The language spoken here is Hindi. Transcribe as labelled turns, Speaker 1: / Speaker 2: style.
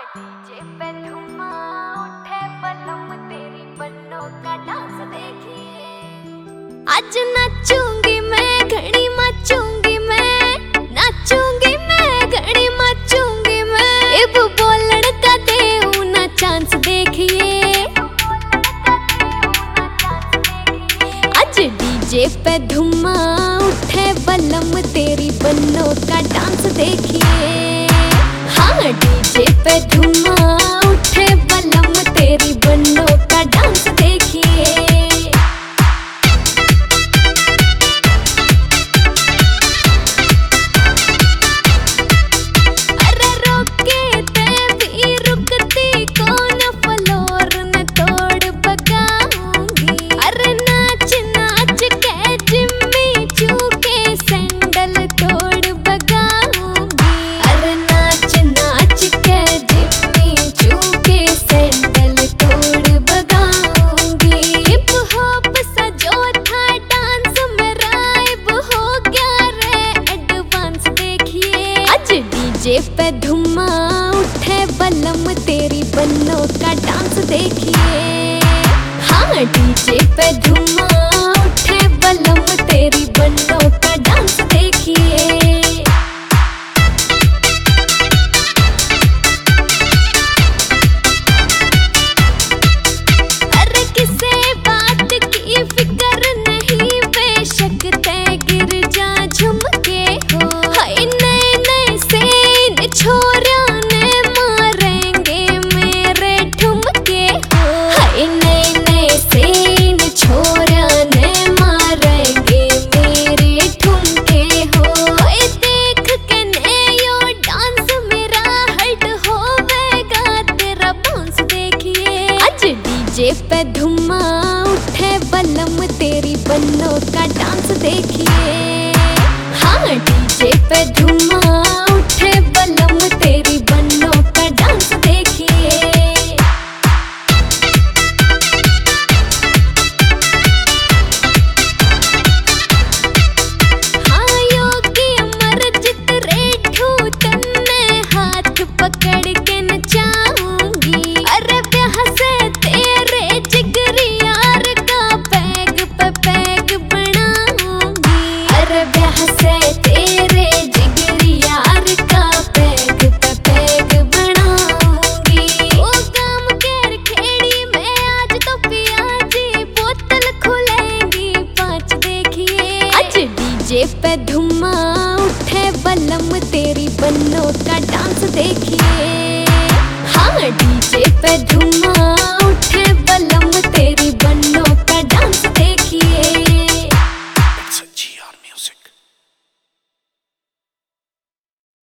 Speaker 1: डीजे पे धुमा उठे बलम तेरी बन्नों का डांस देखिए। आज नाचूंगी मैं घड़ी मचूंगी मैं नाचूंगी मैं घड़ी मचूंगी मैं इब बोलड़ का देऊ ना चांस देखिए। आज डीजे पे धुमा उठे बलम तेरी बन्नों का डांस देखिए। हाँ डीजे पे धुमा उठे बलम तेरी बन्नों का डांस देखिए। अरे रोके ते भी रुकती कौन फ्लोर न तोड़ बगाऊंगी। अरे नाच नाच के जिम्मी चूके सैंडल तोड़ बगाऊंगी। अरे नाच नाच के जिम्मी चूके सैंडल तोड़ बगाऊंगी। हिप हॉप सा जो था डांस मेरा अब हो गया रे एडवांस देखिए। आज डीजे पे धुमा उठे बलम तेरी बन्नों का डांस देखिए। हाँ डीजे पे धुमा उठे बलम तेरी बन्नों का डांस देखिए। अरे किसे बात की फिक्र नहीं बेशक तय गिर जा झुमके हो। हाय नए नए सेन छोरा ने मारेंगे मेरे ठुमके हो। हाय नए नए सेन छोरा ने मारेंगे मेरे ठुमके हो। हाय देख के नयो डांस मेरा हट होवेगा तेरा बांस देखिए। आज डीजे पे धुमा उठे बलम तेरी बन्नों का डांस देखिए। हाँ डीजे पे धुमा उठे बलम तेरी बन्नों का डांस देखिए। हाँ योगी अमरजीत रेठू तन्ने हाथ पकड़ के नचाऊंगी। अरे ब्याह से तेरे जिगरी यार का पैग पे पैग बनाऊंगी। अरे ब्याह से तेरे जिगरी यार का पैग पे पैग बनाऊंगी। ओ गाम केर खेड़ी में आज तो पियाजी बोतल खुलेंगी 5 देखिए। आज डीजे पे धुमा उठे बलम तेरी बन्नों का डांस देखिए। हाँ डीजे पे धुमा